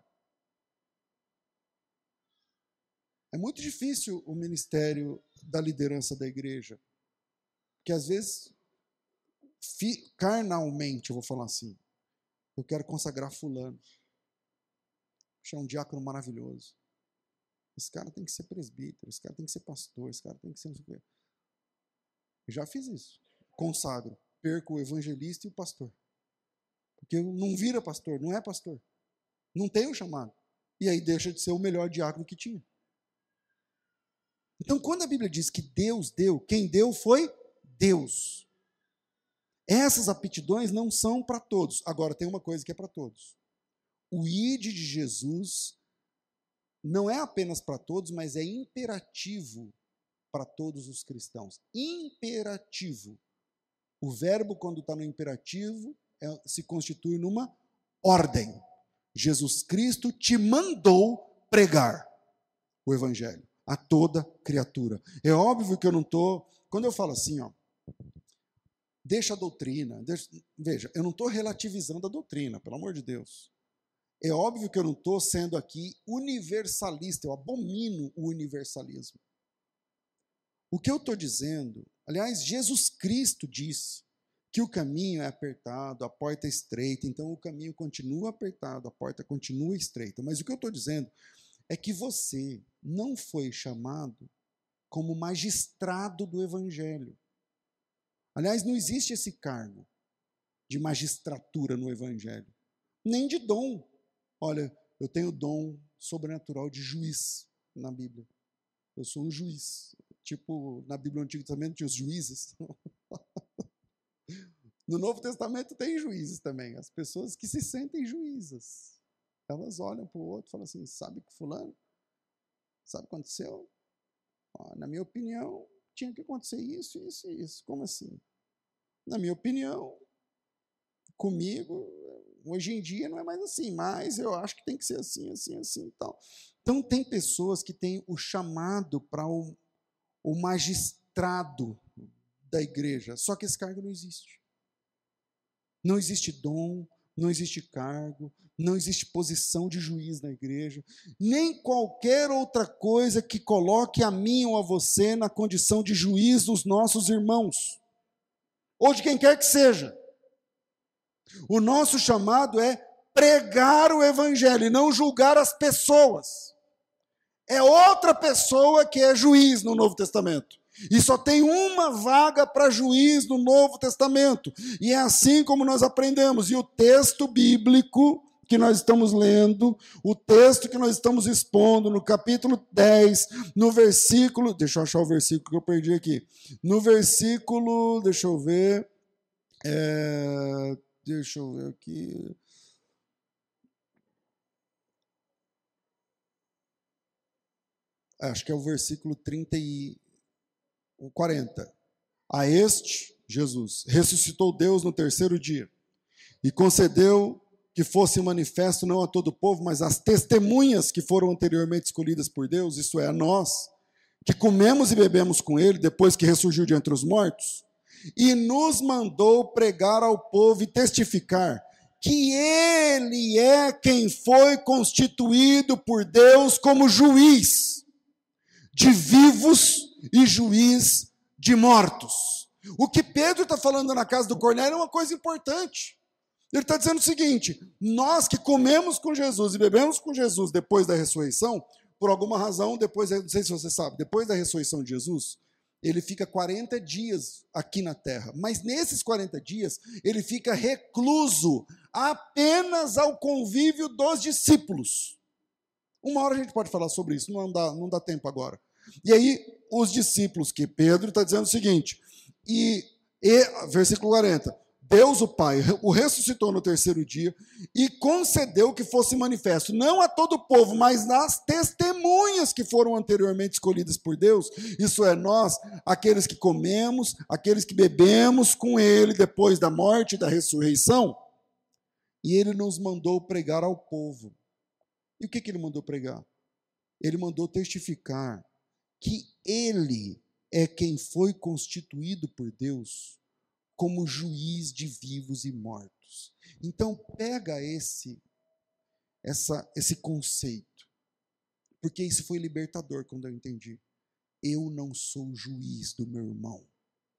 É muito difícil o ministério da liderança da igreja, porque às vezes, carnalmente, eu vou falar assim, eu quero consagrar fulano. Achar um diácono maravilhoso. Esse cara tem que ser presbítero, esse cara tem que ser pastor, esse cara tem que ser... Já fiz isso. Consagro. Perco o evangelista e o pastor. Porque não vira pastor, não é pastor. Não tem o chamado. E aí deixa de ser o melhor diácono que tinha. Então, quando a Bíblia diz que Deus deu, quem deu foi Deus. Essas aptidões não são para todos. Agora, tem uma coisa que é para todos. O ide de Jesus não é apenas para todos, mas é imperativo para todos os cristãos. Imperativo. O verbo, quando está no imperativo, é, se constitui numa ordem. Jesus Cristo te mandou pregar o evangelho a toda criatura. É óbvio que eu não estou... Quando eu falo assim, ó, deixa a doutrina, deixa, veja, eu não estou relativizando a doutrina, pelo amor de Deus. É óbvio que eu não estou sendo aqui universalista, eu abomino o universalismo. O que eu estou dizendo, aliás, Jesus Cristo disse que o caminho é apertado, a porta é estreita, então o caminho continua apertado, a porta continua estreita. Mas o que eu estou dizendo é que você não foi chamado como magistrado do Evangelho. Aliás, não existe esse cargo de magistratura no Evangelho, nem de dom. Olha, eu tenho dom sobrenatural de juiz na Bíblia. Eu sou um juiz. Tipo, na Bíblia do Antigo Testamento tinha os juízes. No Novo Testamento tem juízes também. As pessoas que se sentem juízas. Elas olham para o outro e falam assim, sabe que fulano? Sabe o que aconteceu? Ó, na minha opinião, tinha que acontecer isso, isso e isso. Como assim? Na minha opinião, comigo, hoje em dia não é mais assim, mas eu acho que tem que ser assim, assim, assim e tal. Então, tem pessoas que têm o chamado para o, o magistrado da igreja, só que esse cargo não existe. Não existe dom, não existe cargo, não existe posição de juiz na igreja, nem qualquer outra coisa que coloque a mim ou a você na condição de juiz dos nossos irmãos, ou de quem quer que seja. O nosso chamado é pregar o evangelho e não julgar as pessoas. É outra pessoa que é juiz no Novo Testamento. E só tem uma vaga para juiz no Novo Testamento. E é assim como nós aprendemos. E o texto bíblico que nós estamos lendo, o texto que nós estamos expondo no capítulo dez, no versículo... Deixa eu achar o versículo que eu perdi aqui. No versículo... Deixa eu ver... É, deixa eu ver aqui... Acho que é o versículo trinta e quarenta. A este, Jesus, ressuscitou Deus no terceiro dia e concedeu que fosse manifesto não a todo o povo, mas às testemunhas que foram anteriormente escolhidas por Deus, isso é, a nós, que comemos e bebemos com ele depois que ressurgiu de entre os mortos, e nos mandou pregar ao povo e testificar que ele é quem foi constituído por Deus como juiz de vivos e juiz de mortos. O que Pedro está falando na casa do Cornélio é uma coisa importante. Ele está dizendo o seguinte, nós que comemos com Jesus e bebemos com Jesus depois da ressurreição, por alguma razão, depois, não sei se você sabe, depois da ressurreição de Jesus, ele fica quarenta dias aqui na terra. Mas nesses quarenta dias, ele fica recluso apenas ao convívio dos discípulos. Uma hora a gente pode falar sobre isso, não dá, não dá tempo agora. E aí, os discípulos, que Pedro está dizendo o seguinte, e, e, versículo quarenta, Deus o Pai o ressuscitou no terceiro dia e concedeu que fosse manifesto, não a todo o povo, mas nas testemunhas que foram anteriormente escolhidas por Deus, isso é, nós, aqueles que comemos, aqueles que bebemos com ele depois da morte e da ressurreição, e ele nos mandou pregar ao povo. E o que, que ele mandou pregar? Ele mandou testificar que ele é quem foi constituído por Deus como juiz de vivos e mortos. Então, pega esse, essa, esse conceito, porque isso foi libertador quando eu entendi. Eu não sou juiz do meu irmão.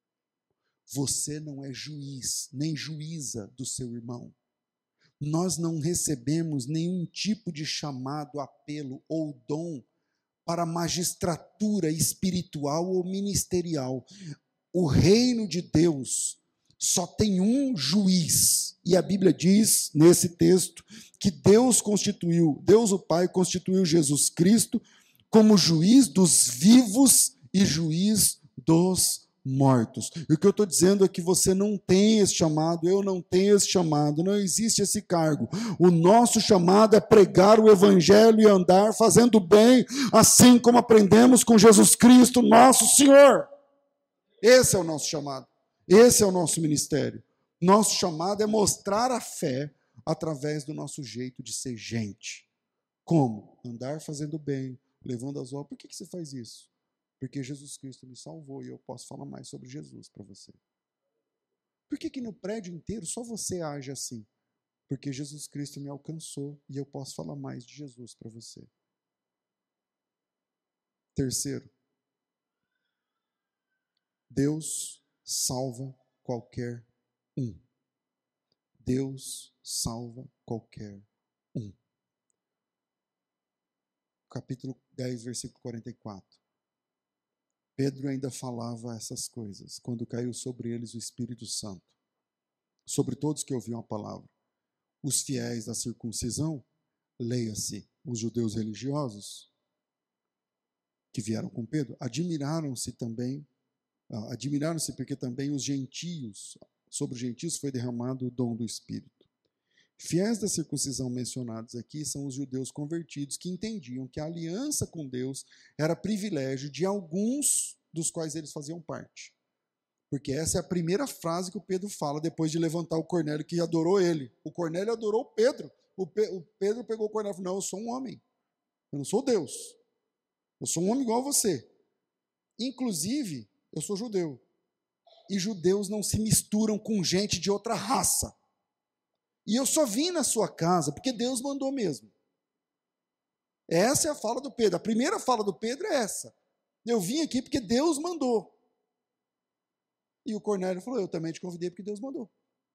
Você não é juiz, nem juíza do seu irmão. Nós não recebemos nenhum tipo de chamado, apelo ou dom para magistratura espiritual ou ministerial. o reino de Deus só tem um juiz. E a Bíblia diz, nesse texto, que Deus constituiu, Deus o Pai constituiu Jesus Cristo como juiz dos vivos e juiz dos mortos. E o que eu estou dizendo é que você não tem esse chamado, eu não tenho esse chamado, não existe esse cargo. O nosso chamado é pregar o evangelho e andar fazendo bem, assim como aprendemos com Jesus Cristo, nosso Senhor. Esse é o nosso chamado. Esse é o nosso ministério. Nosso chamado é mostrar a fé através do nosso jeito de ser gente. Como? Andar fazendo bem, levando as obras. Por que você faz isso? Porque Jesus Cristo me salvou e eu posso falar mais sobre Jesus para você. Por que que no prédio inteiro só você age assim? Porque Jesus Cristo me alcançou e eu posso falar mais de Jesus para você. Terceiro, Deus salva qualquer um. Deus salva qualquer um. Capítulo dez, versículo quarenta e quatro. Pedro ainda falava essas coisas, quando caiu sobre eles o Espírito Santo, sobre todos que ouviam a palavra. Os fiéis da circuncisão, leia-se, os judeus religiosos, que vieram com Pedro, admiraram-se também, admiraram-se porque também os gentios, sobre os gentios foi derramado o dom do Espírito. Fiéis da circuncisão mencionados aqui são os judeus convertidos que entendiam que a aliança com Deus era privilégio de alguns dos quais eles faziam parte. Porque essa é a primeira frase que o Pedro fala depois de levantar o Cornélio que adorou ele. O Cornélio adorou o Pedro. O, Pe- o Pedro pegou o Cornélio e falou, não, eu sou um homem. Eu não sou Deus. Eu sou um homem igual a você. Inclusive, eu sou judeu. E judeus não se misturam com gente de outra raça. E eu só vim na sua casa porque Deus mandou mesmo. Essa é a fala do Pedro. A primeira fala do Pedro é essa. Eu vim aqui porque Deus mandou. E o Cornélio falou, eu também te convidei porque Deus mandou.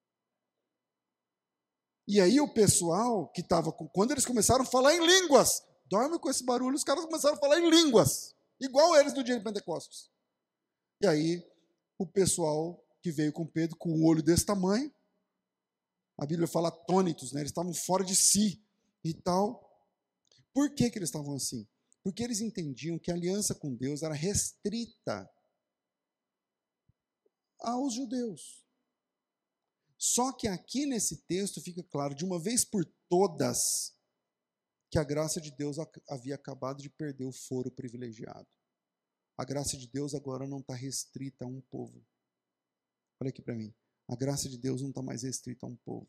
E aí o pessoal que estava, quando eles começaram a falar em línguas, dorme com esse barulho, os caras começaram a falar em línguas, igual eles no dia de Pentecostes. E aí o pessoal que veio com Pedro, com um olho desse tamanho, a Bíblia fala atônitos, né? Eles estavam fora de si e tal. Por que que eles estavam assim? Porque eles entendiam que a aliança com Deus era restrita aos judeus. Só que aqui nesse texto fica claro, de uma vez por todas, que a graça de Deus havia acabado de perder o foro privilegiado. A graça de Deus agora não está restrita a um povo. Olha aqui para mim. A graça de Deus não está mais restrita a um povo.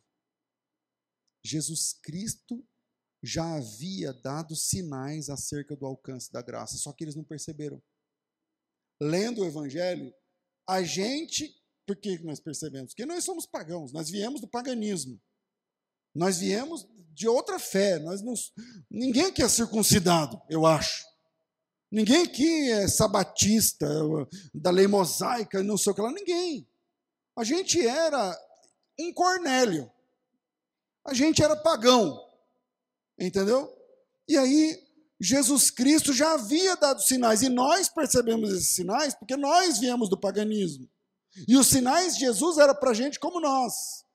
Jesus Cristo já havia dado sinais acerca do alcance da graça, só que eles não perceberam. Lendo o Evangelho, a gente, por que nós percebemos? Porque nós somos pagãos, nós viemos do paganismo. Nós viemos de outra fé. Nós não, ninguém aqui é circuncidado, eu acho. Ninguém aqui é sabatista, da lei mosaica, não sei o que lá, ninguém. A gente era um Cornélio. A gente era pagão. Entendeu? E aí, Jesus Cristo já havia dado sinais. E nós percebemos esses sinais porque nós viemos do paganismo. E os sinais de Jesus eram para gente como nós.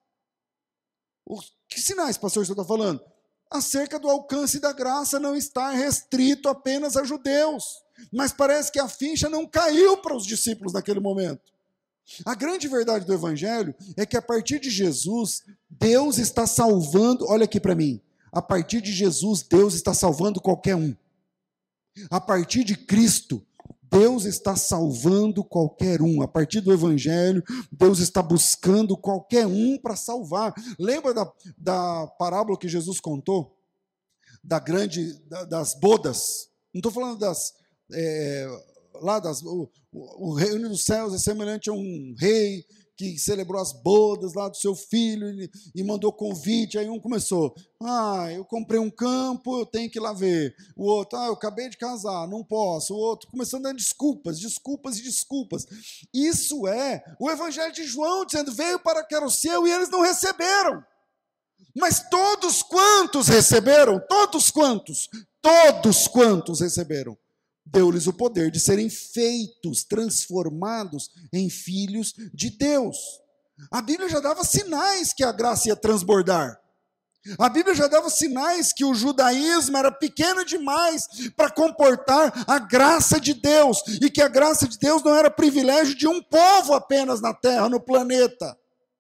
Os, que sinais, pastor, você está falando? Acerca do alcance da graça não está restrito apenas a judeus. Mas parece que a ficha não caiu para os discípulos naquele momento. A grande verdade do Evangelho é que a partir de Jesus, Deus está salvando, olha aqui para mim, a partir de Jesus, Deus está salvando qualquer um. A partir de Cristo, Deus está salvando qualquer um. A partir do Evangelho, Deus está buscando qualquer um para salvar. Lembra da, da parábola que Jesus contou? Da grande, da, das bodas? Não estou falando das... É, lá das, o, o reino dos céus é semelhante a um rei que celebrou as bodas lá do seu filho e, e mandou convite. Aí um começou, ah, eu comprei um campo, eu tenho que ir lá ver. O outro, ah, eu acabei de casar, não posso. O outro começando a dar desculpas, desculpas e desculpas. Isso é o Evangelho de João dizendo, veio para que era o seu e eles não receberam. Mas todos quantos receberam, todos quantos, todos quantos receberam, deu-lhes o poder de serem feitos, transformados em filhos de Deus. A Bíblia já dava sinais que a graça ia transbordar. A Bíblia já dava sinais que o judaísmo era pequeno demais para comportar a graça de Deus, e que a graça de Deus não era privilégio de um povo apenas na terra, no planeta.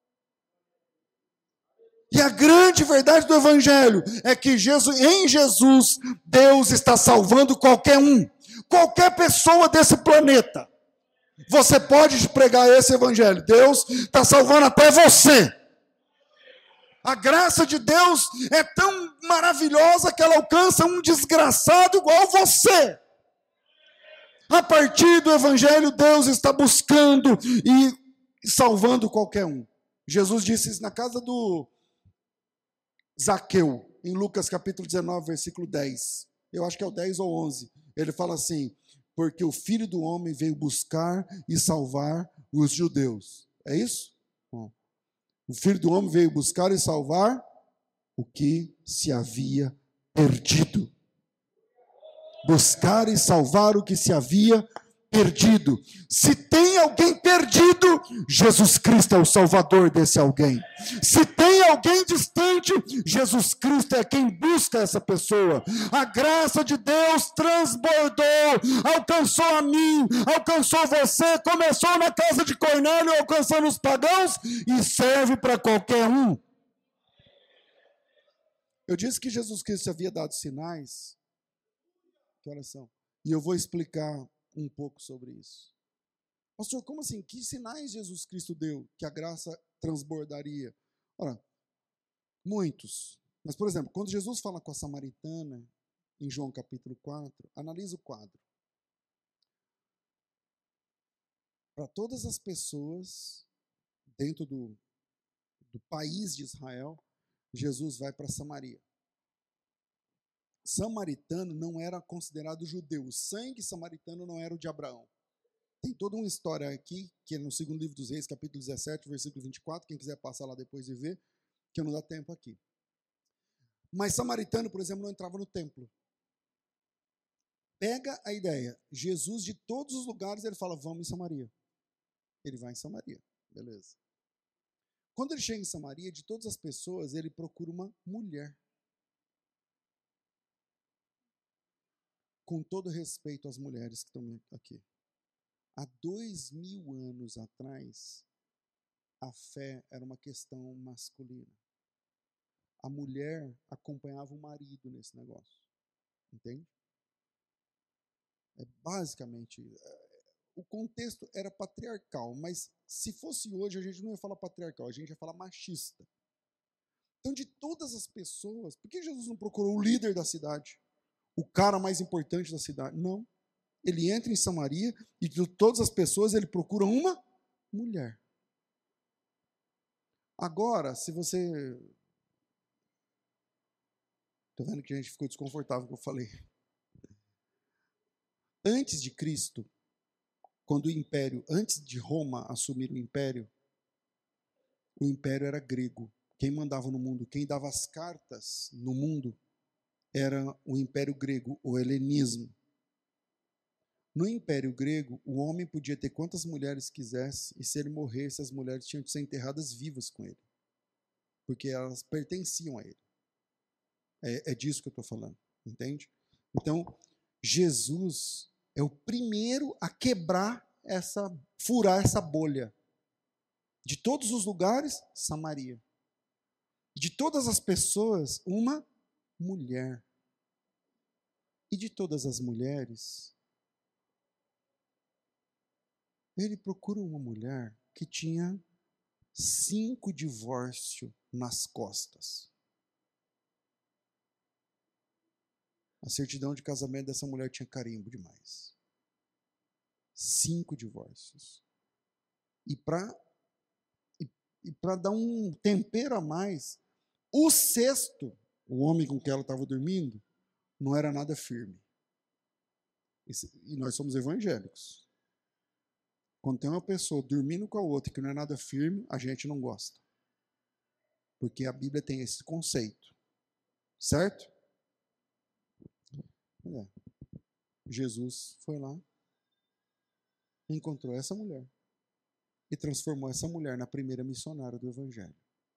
E a grande verdade do Evangelho é que Jesus, em Jesus, Deus está salvando qualquer um, qualquer pessoa desse planeta. Você pode pregar esse Evangelho, Deus está salvando até você. A graça de Deus é tão maravilhosa que ela alcança um desgraçado igual você. A partir do Evangelho, Deus está buscando e salvando qualquer um. Jesus disse isso na casa do Zaqueu, em Lucas capítulo dezenove, versículo dez. Eu acho que é o dez ou onze. Ele fala assim: porque o Filho do Homem veio buscar e salvar os judeus. É isso? Bom. O Filho do Homem veio buscar e salvar o que se havia perdido. Buscar e salvar o que se havia perdido. Se tem alguém perdido, Jesus Cristo é o salvador desse alguém. Se tem alguém distante, Jesus Cristo é quem busca essa pessoa. A graça de Deus transbordou, alcançou a mim, alcançou você, começou na casa de Cornélio, alcançando os pagãos, e serve para qualquer um. Eu disse que Jesus Cristo havia dado sinais. Que oração. E eu vou explicar um pouco sobre isso. Pastor, como assim? Que sinais Jesus Cristo deu que a graça transbordaria? Ora, muitos. Mas, por exemplo, quando Jesus fala com a samaritana, em João capítulo quatro, analisa o quadro. Para todas as pessoas dentro do, do país de Israel, Jesus vai para Samaria. Samaritano não era considerado judeu. O sangue samaritano não era o de Abraão. Tem toda uma história aqui, que é no segundo livro dos Reis, capítulo dezessete, versículo vinte e quatro. Quem quiser passar lá depois e ver, que não dá tempo aqui. Mas samaritano, por exemplo, não entrava no templo. Pega a ideia. Jesus, de todos os lugares, ele fala, vamos em Samaria. Ele vai em Samaria. Beleza. Quando ele chega em Samaria, de todas as pessoas, ele procura uma mulher. Com todo respeito às mulheres que estão aqui. Há dois mil anos atrás, a fé era uma questão masculina. A mulher acompanhava o marido nesse negócio. Entende? É basicamente, o contexto era patriarcal, mas se fosse hoje, a gente não ia falar patriarcal, a gente ia falar machista. Então, de todas as pessoas, por que Jesus não procurou o líder da cidade? O cara mais importante da cidade? Não. Ele entra em Samaria e de todas as pessoas ele procura uma mulher. Agora, se você... Estou vendo que a gente ficou desconfortável com o que eu falei. Antes de Cristo, quando o império, antes de Roma assumir o império, o império era grego. Quem mandava no mundo, quem dava as cartas no mundo, era o Império Grego, o helenismo. No Império Grego, o homem podia ter quantas mulheres quisesse, e se ele morresse, as mulheres tinham que ser enterradas vivas com ele, porque elas pertenciam a ele. É, é disso que eu estou falando, entende? Então, Jesus é o primeiro a quebrar essa, furar essa bolha. De todos os lugares, Samaria. De todas as pessoas, uma mulher. E de todas as mulheres, ele procura uma mulher que tinha cinco divórcios nas costas. A certidão de casamento dessa mulher tinha carimbo demais. Cinco divórcios. E para e, e para dar um tempero a mais, o sexto, o homem com quem ela estava dormindo, não era nada firme. E nós somos evangélicos. Quando tem uma pessoa dormindo com a outra que não é nada firme, a gente não gosta. Porque a Bíblia tem esse conceito. Certo? É. Jesus foi lá, encontrou essa mulher e transformou essa mulher na primeira missionária do Evangelho.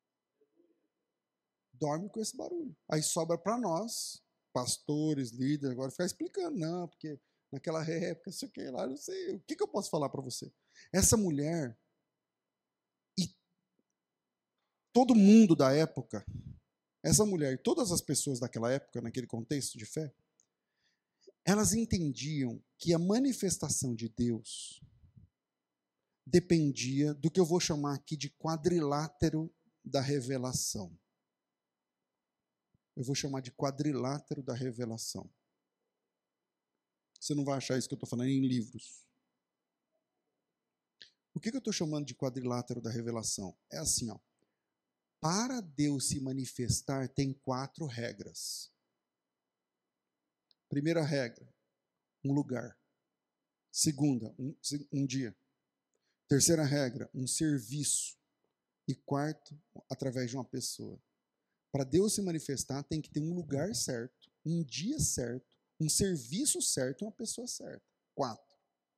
Dorme com esse barulho. Aí sobra para nós, pastores, líderes, agora ficar explicando. Não, porque naquela época, isso aqui lá, não sei. O que, que eu posso falar para você? Essa mulher e todo mundo da época, essa mulher e todas as pessoas daquela época, naquele contexto de fé, elas entendiam que a manifestação de Deus dependia do que eu vou chamar aqui de quadrilátero da revelação. Eu vou chamar de quadrilátero da revelação. Você não vai achar isso que eu estou falando em livros. O que, que eu estou chamando de quadrilátero da revelação? É assim, ó. Para Deus se manifestar, tem quatro regras. Primeira regra, um lugar. Segunda, um, um dia. Terceira regra, um serviço. E quarto, através de uma pessoa. Para Deus se manifestar, tem que ter um lugar certo, um dia certo, um serviço certo e uma pessoa certa. Quatro.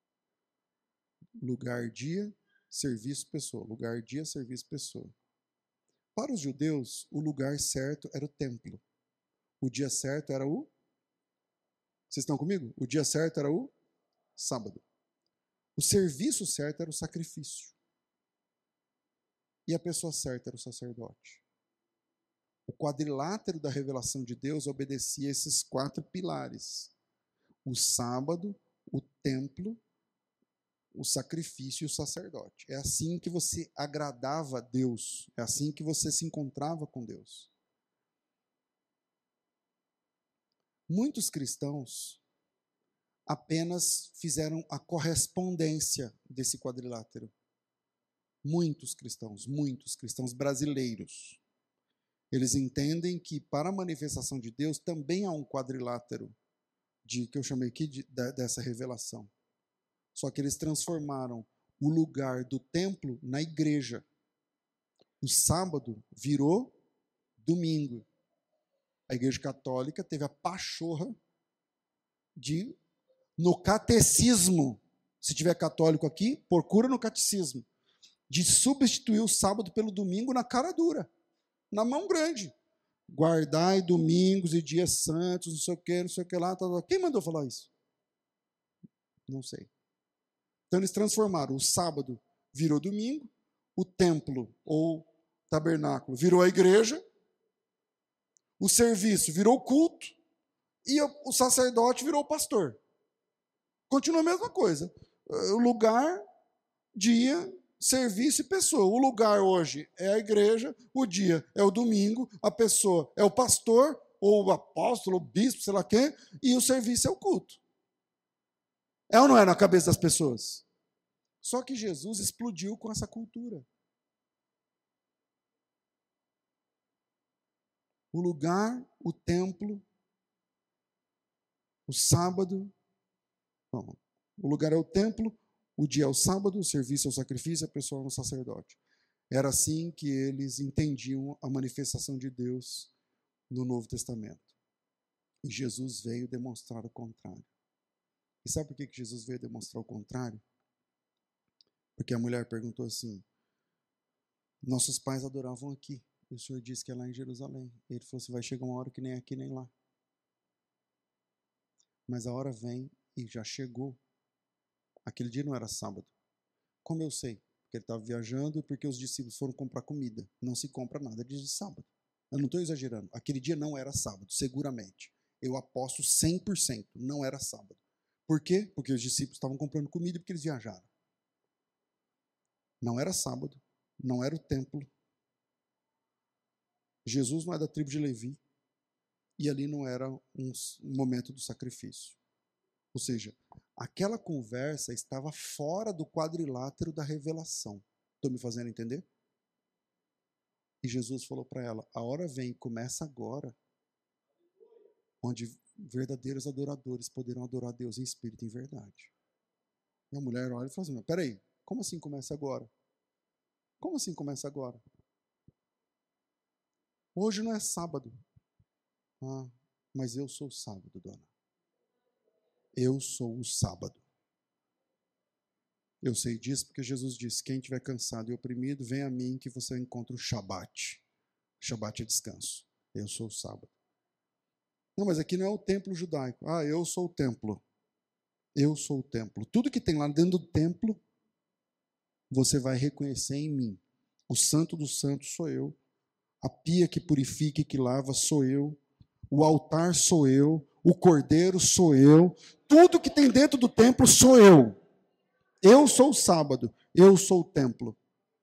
Lugar, dia, serviço, pessoa. Lugar, dia, serviço, pessoa. Para os judeus, o lugar certo era o templo. O dia certo era o... Vocês estão comigo? O dia certo era o sábado. O serviço certo era o sacrifício. E a pessoa certa era o sacerdote. O quadrilátero da revelação de Deus obedecia a esses quatro pilares. O sábado, o templo, o sacrifício e o sacerdote. É assim que você agradava a Deus. É assim que você se encontrava com Deus. Muitos cristãos apenas fizeram a correspondência desse quadrilátero. Muitos cristãos, muitos cristãos brasileiros. Eles entendem que para a manifestação de Deus também há um quadrilátero de, que eu chamei aqui de, de, dessa revelação. Só que eles transformaram o lugar do templo na igreja. O sábado virou domingo. A Igreja Católica teve a pachorra de, no catecismo, se tiver católico aqui, procura no catecismo, de substituir o sábado pelo domingo na cara dura, na mão grande. Guardai domingos e dias santos, não sei o que, não sei o que lá. Tá, tá. Quem mandou falar isso? Não sei. Então eles transformaram o sábado, virou domingo, o templo ou tabernáculo virou a igreja, o serviço virou culto e o sacerdote virou pastor. Continua a mesma coisa. O lugar, dia, serviço e pessoa. O lugar hoje é a igreja, o dia é o domingo, a pessoa é o pastor, ou o apóstolo, o bispo, sei lá quem, e o serviço é o culto. É ou não é na cabeça das pessoas? Só que Jesus explodiu com essa cultura. O lugar, o templo, o sábado. Não, o lugar é o templo, o dia é o sábado, o serviço é o sacrifício, a pessoa é um sacerdote. Era assim que eles entendiam a manifestação de Deus no Novo Testamento. E Jesus veio demonstrar o contrário. E sabe por que Jesus veio demonstrar o contrário? Porque a mulher perguntou assim, nossos pais adoravam aqui. E o Senhor disse que é lá em Jerusalém. Ele falou assim, vai chegar uma hora que nem aqui nem lá. Mas a hora vem e já chegou. Aquele dia não era sábado. Como eu sei? Porque ele estava viajando e porque os discípulos foram comprar comida. Não se compra nada de sábado. Eu não estou exagerando. Aquele dia não era sábado, seguramente. Eu aposto cem por cento, não era sábado. Por quê? Porque os discípulos estavam comprando comida porque eles viajaram. Não era sábado, não era o templo. Jesus não é da tribo de Levi. E ali não era um momento do sacrifício. Ou seja, aquela conversa estava fora do quadrilátero da revelação. Estou me fazendo entender? E Jesus falou para ela, a hora vem, começa agora, onde verdadeiros adoradores poderão adorar a Deus em espírito e em verdade. E a mulher olha e fala assim, peraí, como assim começa agora? Como assim começa agora? Hoje não é sábado. Ah, mas eu sou sábado, dona. Eu sou o sábado. Eu sei disso porque Jesus disse, quem estiver cansado e oprimido, vem a mim que você encontra o Shabat. Shabat é descanso. Eu sou o sábado. Não, mas aqui não é o templo judaico. Ah, eu sou o templo. Eu sou o templo. Tudo que tem lá dentro do templo, você vai reconhecer em mim. O santo dos santos sou eu. A pia que purifica e que lava sou eu. O altar sou eu. O cordeiro sou eu. Tudo que tem dentro do templo sou eu. Eu sou o sábado. Eu sou o templo.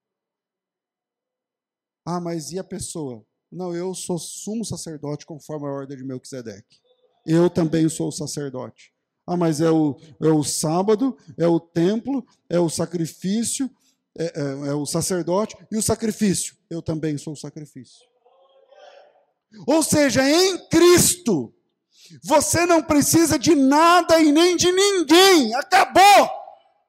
Ah, mas e a pessoa? Não, eu sou sumo sacerdote conforme a ordem de Melquisedeque. Eu também sou o sacerdote. Ah, mas é o, é o sábado, é o templo, é o sacrifício, é, é, é o sacerdote e o sacrifício. Eu também sou o sacrifício. Ou seja, em Cristo, você não precisa de nada e nem de ninguém. Acabou!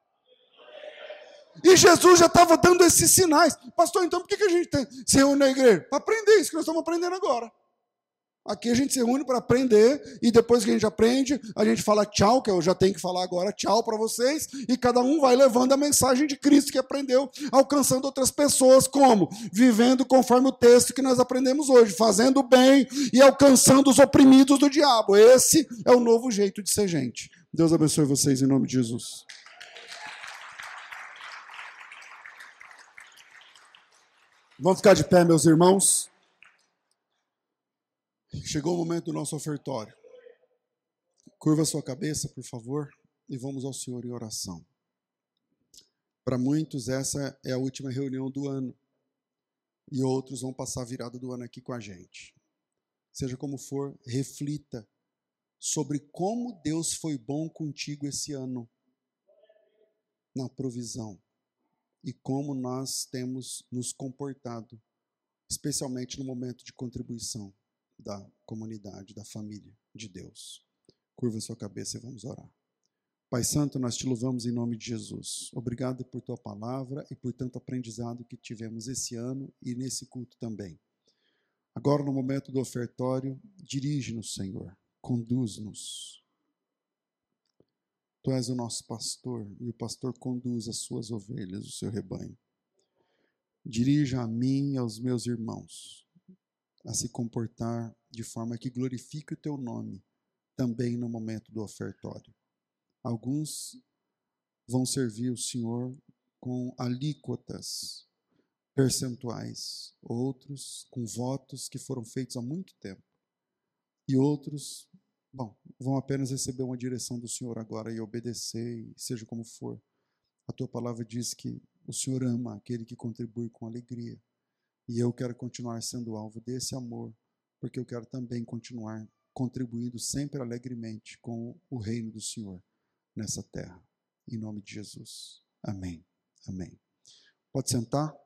E Jesus já estava dando esses sinais. Pastor, então por que a gente tem, se reúne na igreja? Para aprender isso que nós estamos aprendendo agora. Aqui a gente se reúne para aprender, e depois que a gente aprende, a gente fala tchau, que eu já tenho que falar agora tchau para vocês, e cada um vai levando a mensagem de Cristo que aprendeu, alcançando outras pessoas, como? Vivendo conforme o texto que nós aprendemos hoje, fazendo bem e alcançando os oprimidos do diabo. Esse é o novo jeito de ser gente. Deus abençoe vocês em nome de Jesus. Vamos ficar de pé, meus irmãos. Chegou o momento do nosso ofertório. Curva sua cabeça, por favor, e vamos ao Senhor em oração. Para muitos, essa é a última reunião do ano. E outros vão passar a virada do ano aqui com a gente. Seja como for, reflita sobre como Deus foi bom contigo esse ano, na provisão. E como nós temos nos comportado, especialmente no momento de contribuição da comunidade, da família de Deus. Curva sua cabeça e vamos orar. Pai Santo, nós te louvamos em nome de Jesus. Obrigado por tua palavra e por tanto aprendizado que tivemos esse ano e nesse culto também. Agora, no momento do ofertório, dirige-nos, Senhor, conduz-nos. Tu és o nosso pastor, e o pastor conduz as suas ovelhas, o seu rebanho. Dirija a mim e aos meus irmãos a se comportar de forma que glorifique o teu nome, também no momento do ofertório. Alguns vão servir o Senhor com alíquotas percentuais, outros com votos que foram feitos há muito tempo, e outros... Bom, vão apenas receber uma direção do Senhor agora e obedecer, e seja como for. A tua palavra diz que o Senhor ama aquele que contribui com alegria. E eu quero continuar sendo alvo desse amor, porque eu quero também continuar contribuindo sempre alegremente com o reino do Senhor nessa terra. Em nome de Jesus. Amém. Amém. Pode sentar.